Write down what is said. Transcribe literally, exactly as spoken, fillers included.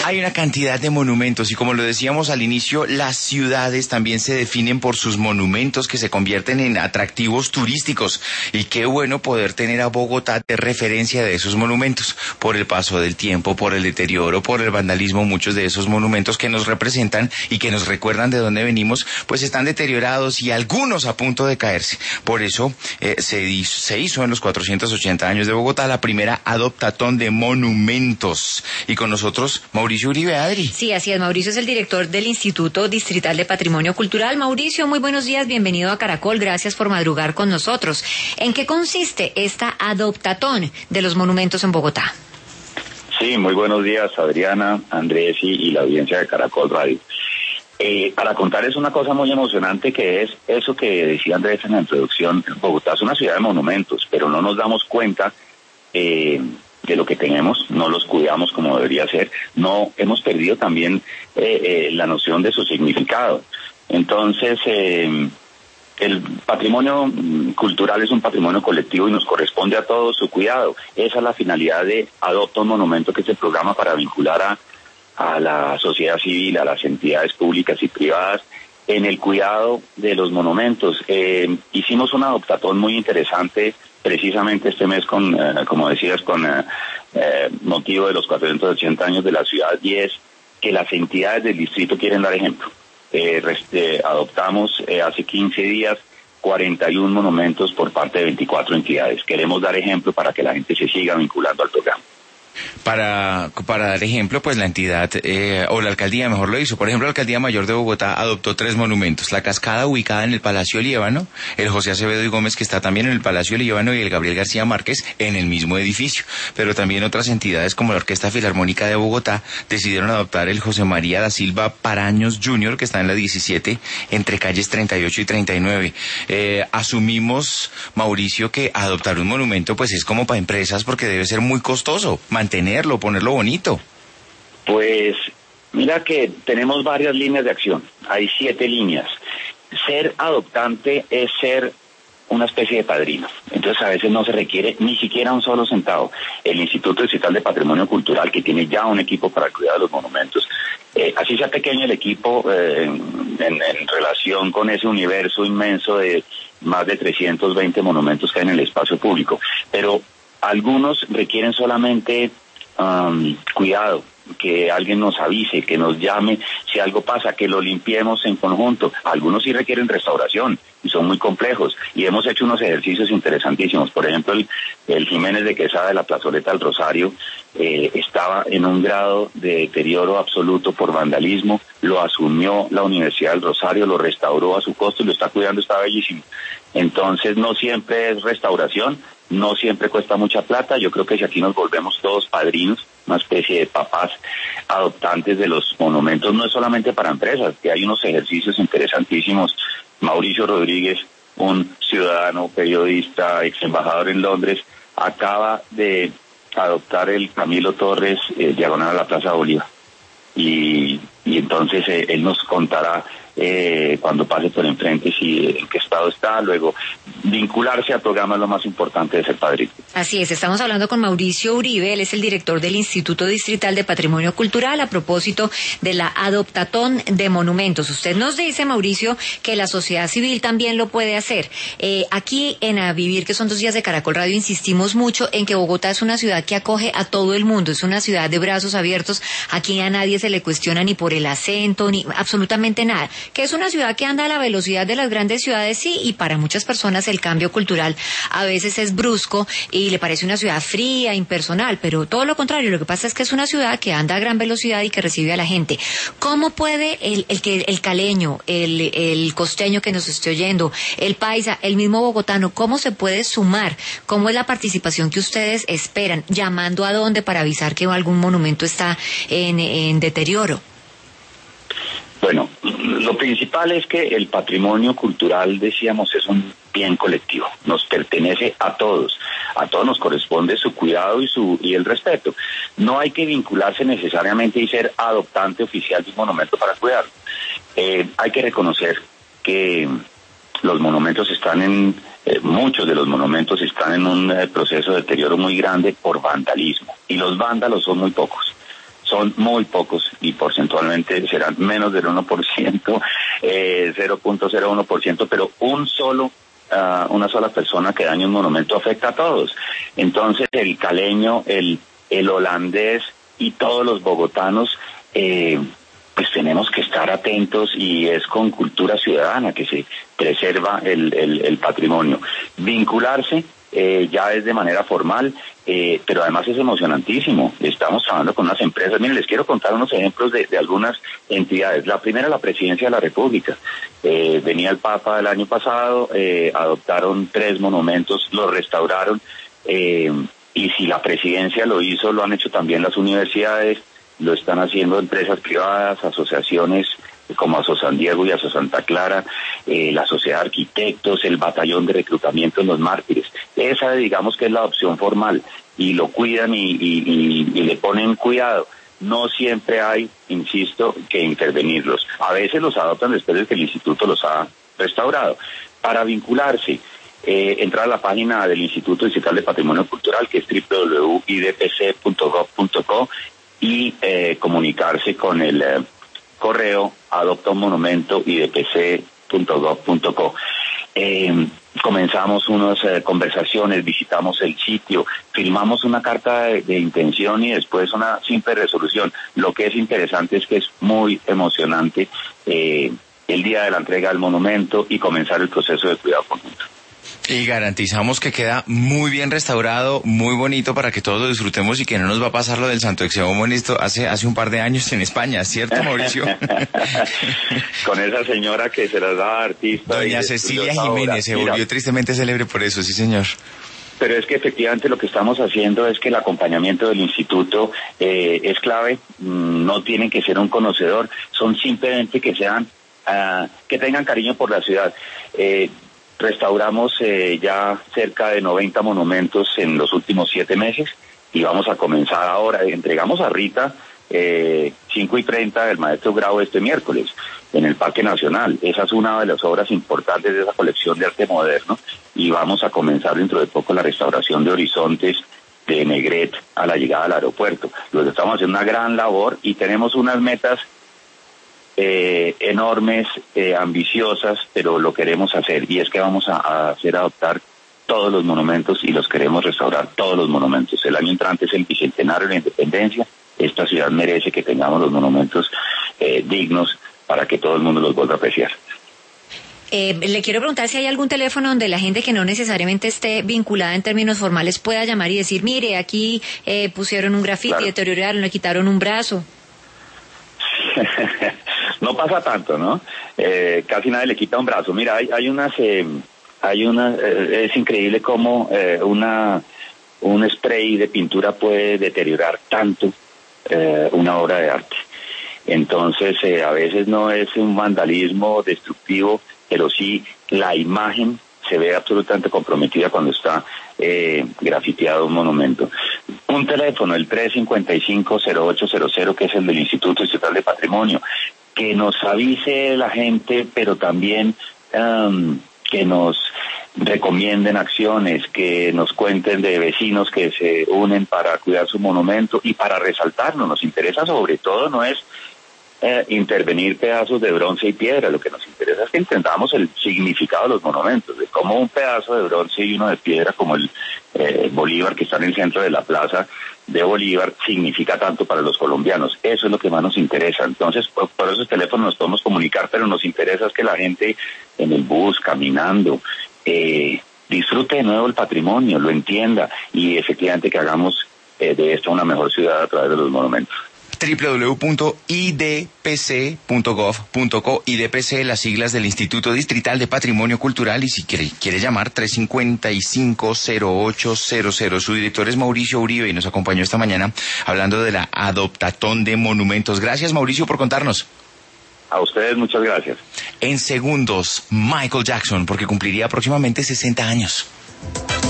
hay una cantidad de monumentos y como lo decíamos al inicio, las ciudades también se definen por sus monumentos que se convierten en atractivos turísticos. Y qué bueno poder tener a Bogotá de referencia de esos monumentos, por el paso del tiempo, por el deterioro, por el vandalismo. Muchos de esos monumentos que nos representan y que nos recuerdan de dónde venimos, pues están deteriorados y algunos a punto de caerse. Por eso eh, se, hizo, se hizo en los cuatrocientos ochenta años de Bogotá la primera adoptatón de monumentos. Y con nosotros Mauricio Uribe, Adri. Sí, así es. Mauricio es el director del Instituto Distrital de Patrimonio Cultural. Mauricio, muy buenos días, bienvenido a Caracol, gracias por madrugar con nosotros. ¿En qué consiste esta adoptatón de los monumentos en Bogotá? Sí, muy buenos días, Adriana, Andrés y, y la audiencia de Caracol Radio. Eh, para contarles una cosa muy emocionante que es eso que decía Andrés en la introducción. Bogotá es una ciudad de monumentos, pero no nos damos cuenta eh, de lo que tenemos, no los cuidamos como debería ser, no hemos perdido también eh, eh, la noción de su significado. Entonces, eh, el patrimonio cultural es un patrimonio colectivo y nos corresponde a todos su cuidado. Esa es la finalidad de Adopta un Monumento, que es el programa para vincular a, a la sociedad civil, a las entidades públicas y privadas en el cuidado de los monumentos. Eh, hicimos un adoptatón muy interesante precisamente este mes con, eh, como decías, con eh, eh, motivo de los cuatrocientos ochenta años de la ciudad, y es que las entidades del distrito quieren dar ejemplo. Eh, reste, adoptamos eh, hace quince días cuarenta y uno monumentos por parte de veinticuatro entidades. Queremos dar ejemplo para que la gente se siga vinculando al programa. Para, para dar ejemplo, pues la entidad, eh, o la alcaldía mejor lo hizo. Por ejemplo, la Alcaldía Mayor de Bogotá adoptó tres monumentos. La Cascada, ubicada en el Palacio Líbano, el José Acevedo y Gómez, que está también en el Palacio Líbano, y el Gabriel García Márquez en el mismo edificio. Pero también otras entidades como la Orquesta Filarmónica de Bogotá decidieron adoptar el José María da Silva Paraños junior, que está en la diecisiete, entre calles treinta y ocho y treinta y nueve. Eh, asumimos, Mauricio, que adoptar un monumento pues es como para empresas, porque debe ser muy costoso mantenerlo, ponerlo bonito. Pues mira que tenemos varias líneas de acción, hay siete líneas. Ser adoptante es ser una especie de padrino, entonces a veces no se requiere ni siquiera un solo centavo. El Instituto Distrital de Patrimonio Cultural, que tiene ya un equipo para el cuidado de los monumentos, eh, así sea pequeño el equipo eh, en, en, en relación con ese universo inmenso de más de trescientos veinte monumentos que hay en el espacio público, pero algunos requieren solamente Um, cuidado, que alguien nos avise, que nos llame si algo pasa, que lo limpiemos en conjunto. Algunos sí requieren restauración y son muy complejos, y hemos hecho unos ejercicios interesantísimos. Por ejemplo, el, el Jiménez de Quesada de la Plazoleta del Rosario eh, estaba en un grado de deterioro absoluto por vandalismo, lo asumió la Universidad del Rosario, lo restauró a su costo y lo está cuidando, está bellísimo. Entonces no siempre es restauración, no siempre cuesta mucha plata. Yo creo que si aquí nos volvemos todos padrinos, una especie de papás adoptantes de los monumentos, no es solamente para empresas, que hay unos ejercicios interesantísimos. Mauricio Rodríguez, un ciudadano, periodista, ex embajador en Londres, acaba de adoptar el Camilo Torres, eh, diagonal a la Plaza Bolívar. Y, y entonces eh, él nos contará eh, cuando pase por enfrente si en qué estado está. Luego, vincularse al programa es lo más importante de ser padrino. Así es, estamos hablando con Mauricio Uribe, él es el director del Instituto Distrital de Patrimonio Cultural, a propósito de la adoptatón de monumentos. Usted nos dice, Mauricio, que la sociedad civil también lo puede hacer. Eh, aquí en A Vivir, que son dos días de Caracol Radio, insistimos mucho en que Bogotá es una ciudad que acoge a todo el mundo, es una ciudad de brazos abiertos. Aquí a nadie se le cuestiona ni por el acento, ni absolutamente nada. Que es una ciudad que anda a la velocidad de las grandes ciudades, sí, y para muchas personas el cambio cultural a veces es brusco y le parece una ciudad fría, impersonal, pero todo lo contrario, lo que pasa es que es una ciudad que anda a gran velocidad y que recibe a la gente. ¿Cómo puede el, el, el, el caleño, el, el costeño que nos esté oyendo, el paisa, el mismo bogotano, cómo se puede sumar? ¿Cómo es la participación que ustedes esperan? ¿Llamando a dónde para avisar que algún monumento está en, en deterioro? Bueno, lo principal es que el patrimonio cultural, decíamos, es un bien colectivo, nos pertenece a todos, a todos nos corresponde su cuidado y su y el respeto. No hay que vincularse necesariamente y ser adoptante oficial de un monumento para cuidarlo. Eh, hay que reconocer que los monumentos están en, eh, muchos de los monumentos están en un eh, proceso de deterioro muy grande por vandalismo, y los vándalos son muy pocos. son muy pocos y porcentualmente serán menos del uno por ciento, eh, cero punto cero uno por ciento, pero un solo, uh, una sola persona que daña un monumento afecta a todos. Entonces el caleño, el, el holandés y todos los bogotanos, eh, pues tenemos que estar atentos, y es con cultura ciudadana que se preserva el, el, el patrimonio. Vincularse eh, ya es de manera formal, eh, pero además es emocionantísimo. Estamos trabajando con unas empresas. Miren, les quiero contar unos ejemplos de, de algunas entidades. La primera, la Presidencia de la República. Eh, venía el Papa el año pasado, eh, adoptaron tres monumentos, los restauraron, eh, y si la Presidencia lo hizo, lo han hecho también las universidades, lo están haciendo empresas privadas, asociaciones como Aso San Diego y Aso Santa Clara, eh, la Sociedad de Arquitectos, el Batallón de Reclutamiento en los Mártires. Esa, digamos que es la opción formal, y lo cuidan y, y, y, y le ponen cuidado. No siempre hay, insisto, que intervenirlos. A veces los adoptan después de que el instituto los ha restaurado. Para vincularse, eh, entrar a la página del Instituto Distrital de Patrimonio Cultural, que es doble u doble u doble u punto i d p c punto gov punto co, y eh, comunicarse con el eh, correo adopta un monumento i d p c punto gov punto co. Eh, comenzamos unas eh, conversaciones, visitamos el sitio, firmamos una carta de, de intención y después una simple resolución. Lo que es interesante es que es muy emocionante eh, el día de la entrega del monumento y comenzar el proceso de cuidado conjunto. Y garantizamos que queda muy bien restaurado, muy bonito, para que todos lo disfrutemos y que no nos va a pasar lo del Santo Exeomo esto hace hace un par de años en España, ¿cierto, Mauricio? Con esa señora que se las da artista. Doña Cecilia Jiménez, se volvió Mira, tristemente célebre por eso, sí señor. Pero es que efectivamente lo que estamos haciendo es que el acompañamiento del instituto eh, es clave. No tienen que ser un conocedor, son simplemente que sean, uh, que tengan cariño por la ciudad. Eh, Restauramos eh, ya cerca de noventa monumentos en los últimos siete meses y vamos a comenzar ahora. Entregamos a Rita eh, cinco y treinta del Maestro Grau este miércoles en el Parque Nacional. Esa es una de las obras importantes de esa colección de arte moderno, y vamos a comenzar dentro de poco la restauración de Horizontes de Negret a la llegada al aeropuerto. Los estamos haciendo una gran labor y tenemos unas metas Eh, enormes, eh, ambiciosas, pero lo queremos hacer, y es que vamos a, a hacer adoptar todos los monumentos y los queremos restaurar todos los monumentos. El año entrante es el bicentenario de la independencia. Esta ciudad merece que tengamos los monumentos eh, dignos para que todo el mundo los vuelva a apreciar. Eh, le quiero preguntar si hay algún teléfono donde la gente que no necesariamente esté vinculada en términos formales pueda llamar y decir, mire, aquí eh, pusieron un grafiti, claro, deterioraron, le quitaron un brazo. No pasa tanto, ¿no? Eh, casi nadie le quita un brazo. Mira, hay, hay unas, eh, hay unas, eh, es increíble cómo eh, una, un spray de pintura puede deteriorar tanto eh, una obra de arte. Entonces, eh, a veces no es un vandalismo destructivo, pero sí la imagen se ve absolutamente comprometida cuando está eh, grafiteado un monumento. Un teléfono, el tres cinco cinco, cero ocho cero cero, que es el del Instituto Distrital de Patrimonio, que nos avise la gente, pero también um, que nos recomienden acciones, que nos cuenten de vecinos que se unen para cuidar su monumento y para resaltarnos. Nos interesa sobre todo, no es eh, intervenir pedazos de bronce y piedra, lo que nos interesa es que entendamos el significado de los monumentos, de cómo un pedazo de bronce y uno de piedra como el eh, Bolívar, que está en el centro de la plaza de Bolívar, significa tanto para los colombianos. Eso es lo que más nos interesa. Entonces, por, por esos teléfonos nos podemos comunicar, pero nos interesa es que la gente en el bus, caminando, eh, disfrute de nuevo el patrimonio, lo entienda, y efectivamente que hagamos eh, de esto una mejor ciudad a través de los monumentos. doble u doble u doble u punto i d p c punto gov punto co, I D P C, las siglas del Instituto Distrital de Patrimonio Cultural, y si quiere, quiere llamar, tres cinco cinco, cero ocho cero cero. Su director es Mauricio Uribe y nos acompañó esta mañana hablando de la adoptatón de monumentos. Gracias, Mauricio, por contarnos. A ustedes muchas gracias. En segundos, Michael Jackson, porque cumpliría próximamente sesenta años.